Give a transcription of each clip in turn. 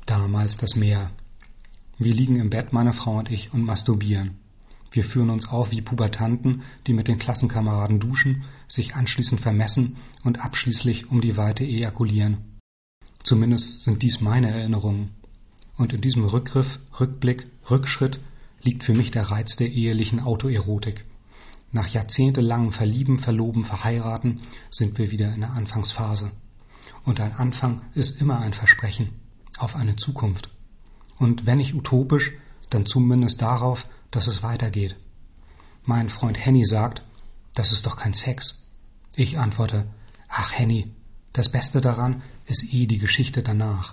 Damals das Meer. Wir liegen im Bett, meine Frau und ich, und masturbieren. Wir führen uns auf wie Pubertanten, die mit den Klassenkameraden duschen, sich anschließend vermessen und abschließend um die Weite ejakulieren. Zumindest sind dies meine Erinnerungen. Und in diesem Rückgriff, Rückblick, Rückschritt liegt für mich der Reiz der ehelichen Autoerotik. Nach jahrzehntelangem Verlieben, Verloben, Verheiraten sind wir wieder in der Anfangsphase. Und ein Anfang ist immer ein Versprechen auf eine Zukunft. Und wenn nicht utopisch, dann zumindest darauf, dass es weitergeht. Mein Freund Henny sagt, das ist doch kein Sex. Ich antworte, ach Henny, das Beste daran ist die Geschichte danach.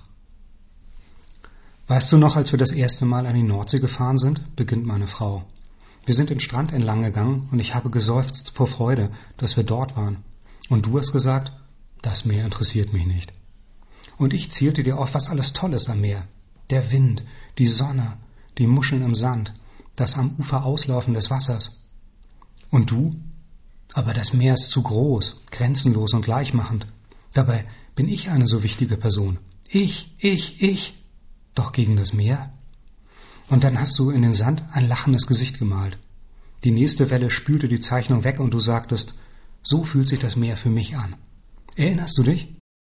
Weißt du noch, als wir das erste Mal an die Nordsee gefahren sind, beginnt meine Frau. Wir sind den Strand entlang gegangen und ich habe geseufzt vor Freude, dass wir dort waren. Und du hast gesagt, das Meer interessiert mich nicht. Und ich zählte dir auf, was alles toll ist am Meer. Der Wind, die Sonne, die Muscheln im Sand, das am Ufer Auslaufen des Wassers. Und du? Aber das Meer ist zu groß, grenzenlos und gleichmachend. Dabei bin ich eine so wichtige Person. Ich. Doch gegen das Meer? Und dann hast du in den Sand ein lachendes Gesicht gemalt. Die nächste Welle spülte die Zeichnung weg und du sagtest, so fühlt sich das Meer für mich an. Erinnerst du dich?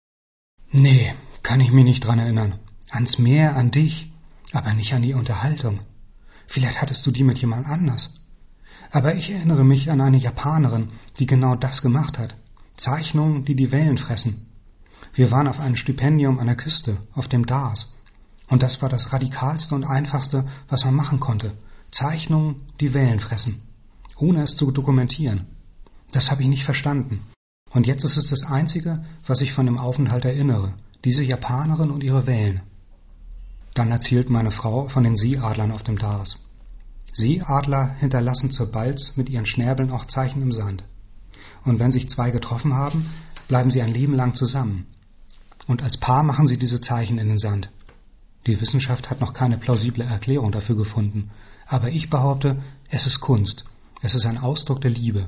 Nee, kann ich mich nicht dran erinnern. Ans Meer, an dich, aber nicht an die Unterhaltung. Vielleicht hattest du die mit jemand anders. Aber ich erinnere mich an eine Japanerin, die genau das gemacht hat. Zeichnungen, die die Wellen fressen. Wir waren auf einem Stipendium an der Küste, auf dem Dars. Und das war das Radikalste und Einfachste, was man machen konnte. Zeichnungen, die Wellen fressen. Ohne es zu dokumentieren. Das habe ich nicht verstanden. Und jetzt ist es das Einzige, was ich von dem Aufenthalt erinnere. Diese Japanerin und ihre Wellen. Dann erzählt meine Frau von den Seeadlern auf dem Dars. Seeadler hinterlassen zur Balz mit ihren Schnäbeln auch Zeichen im Sand. Und wenn sich zwei getroffen haben, bleiben sie ein Leben lang zusammen. Und als Paar machen sie diese Zeichen in den Sand. Die Wissenschaft hat noch keine plausible Erklärung dafür gefunden. Aber ich behaupte, es ist Kunst. Es ist ein Ausdruck der Liebe.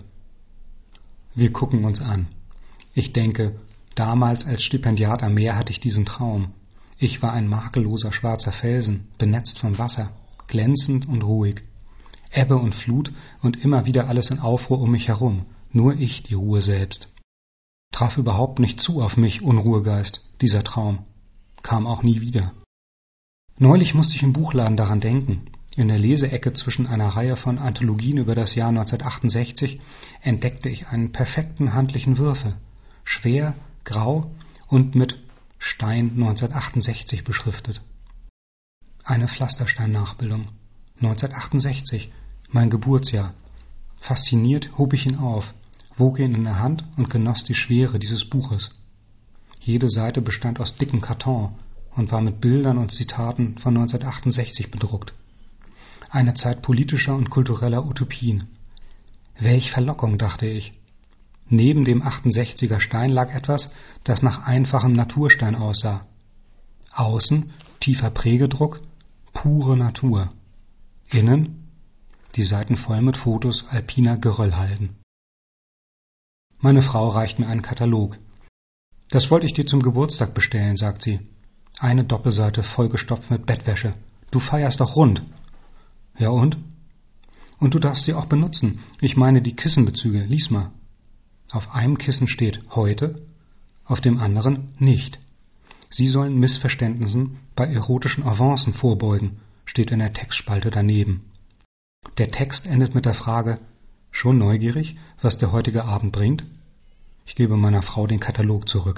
Wir gucken uns an. Ich denke, damals als Stipendiat am Meer hatte ich diesen Traum. Ich war ein makelloser schwarzer Felsen, benetzt vom Wasser, glänzend und ruhig. Ebbe und Flut und immer wieder alles in Aufruhr um mich herum, nur ich die Ruhe selbst. Traf überhaupt nicht zu auf mich, Unruhegeist, dieser Traum. Kam auch nie wieder. Neulich musste ich im Buchladen daran denken. In der Leseecke zwischen einer Reihe von Anthologien über das Jahr 1968 entdeckte ich einen perfekten handlichen Würfel. Schwer, grau und mit Stein 1968 beschriftet. Eine Pflasterstein-Nachbildung. 1968, mein Geburtsjahr. Fasziniert hob ich ihn auf, wog ihn in der Hand und genoss die Schwere dieses Buches. Jede Seite bestand aus dickem Karton und war mit Bildern und Zitaten von 1968 bedruckt. Eine Zeit politischer und kultureller Utopien. Welch Verlockung, dachte ich. Neben dem 68er Stein lag etwas, das nach einfachem Naturstein aussah. Außen tiefer Prägedruck, pure Natur. Innen die Seiten voll mit Fotos alpiner Geröllhalden. Meine Frau reicht mir einen Katalog. Das wollte ich dir zum Geburtstag bestellen, sagt sie. Eine Doppelseite vollgestopft mit Bettwäsche. Du feierst doch rund. Ja und? Und du darfst sie auch benutzen. Ich meine die Kissenbezüge. Lies mal. Auf einem Kissen steht heute, auf dem anderen nicht. Sie sollen Missverständnissen bei erotischen Avancen vorbeugen, steht in der Textspalte daneben. Der Text endet mit der Frage, schon neugierig, was der heutige Abend bringt? Ich gebe meiner Frau den Katalog zurück.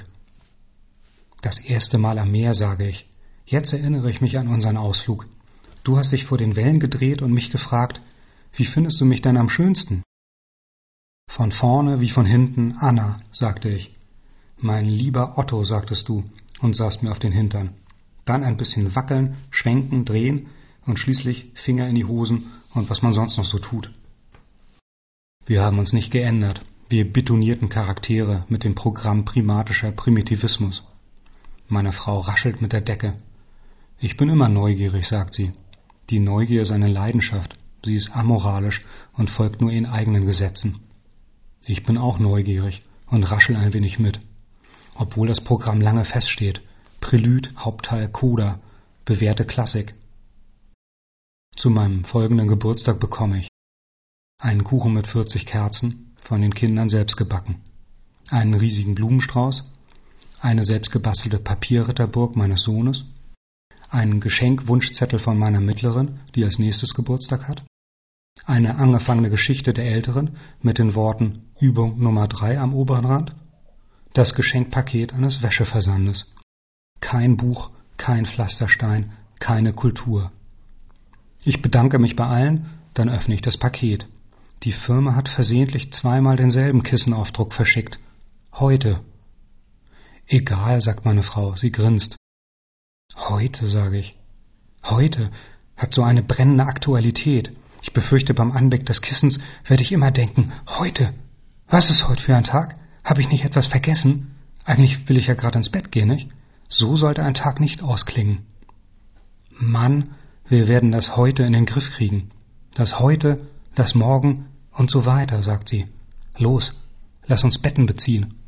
Das erste Mal am Meer, sage ich. Jetzt erinnere ich mich an unseren Ausflug. Du hast dich vor den Wellen gedreht und mich gefragt, wie findest du mich denn am schönsten? Von vorne wie von hinten, Anna, sagte ich. Mein lieber Otto, sagtest du und saßt mir auf den Hintern. Dann ein bisschen wackeln, schwenken, drehen und schließlich Finger in die Hosen und was man sonst noch so tut. Wir haben uns nicht geändert, wir betonierten Charaktere mit dem Programm primatischer Primitivismus. Meine Frau raschelt mit der Decke. Ich bin immer neugierig, sagt sie. Die Neugier ist eine Leidenschaft, sie ist amoralisch und folgt nur ihren eigenen Gesetzen. Ich bin auch neugierig und raschel ein wenig mit. Obwohl das Programm lange feststeht. Prälude, Hauptteil, Coda, bewährte Klassik. Zu meinem folgenden Geburtstag bekomme ich einen Kuchen mit 40 Kerzen, von den Kindern selbst gebacken, einen riesigen Blumenstrauß, eine selbstgebastelte Papierritterburg meines Sohnes, einen Geschenkwunschzettel von meiner Mittleren, die als nächstes Geburtstag hat, eine angefangene Geschichte der Älteren mit den Worten Übung Nummer 3 am oberen Rand, das Geschenkpaket eines Wäscheversandes. Kein Buch, kein Pflasterstein, keine Kultur. Ich bedanke mich bei allen, dann öffne ich das Paket. Die Firma hat versehentlich zweimal denselben Kissenaufdruck verschickt. Heute. Egal, sagt meine Frau, sie grinst. Heute, sage ich. Heute hat so eine brennende Aktualität. Ich befürchte, beim Anblick des Kissens werde ich immer denken, heute. Was ist heute für ein Tag? Habe ich nicht etwas vergessen? Eigentlich will ich ja gerade ins Bett gehen, nicht? So sollte ein Tag nicht ausklingen. Mann, wir werden das heute in den Griff kriegen. Das heute, das morgen und so weiter, sagt sie. Los, lass uns Betten beziehen.